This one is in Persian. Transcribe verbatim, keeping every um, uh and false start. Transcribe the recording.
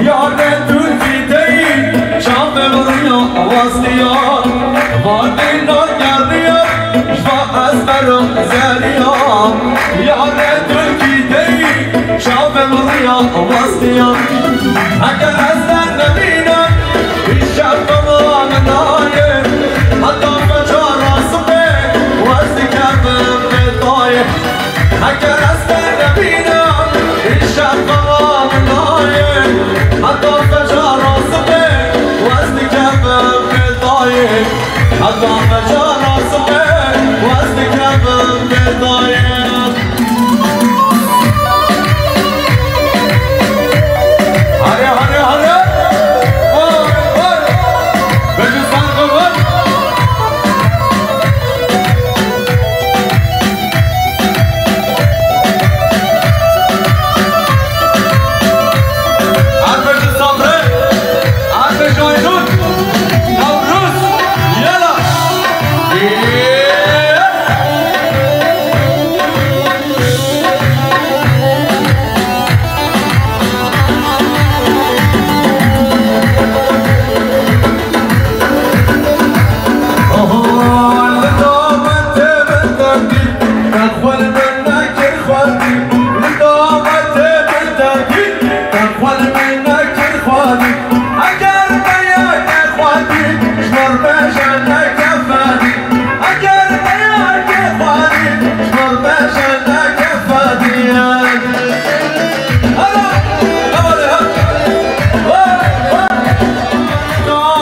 یار ترکی دی شام بریا واسطیان وادی نار گردیا شفا از برم زریا یار ترکی دی شام بریا واسطیان اگر از در نبینم بیشتر بمان نایم حتی فجار آسمه واسطی کردم بدایم اگر از در نبینم بیشتر بمان نایم حتی فجار آسمه واسطی کردم بدایم حتی فجار آسمه واسطی کردم بدایم What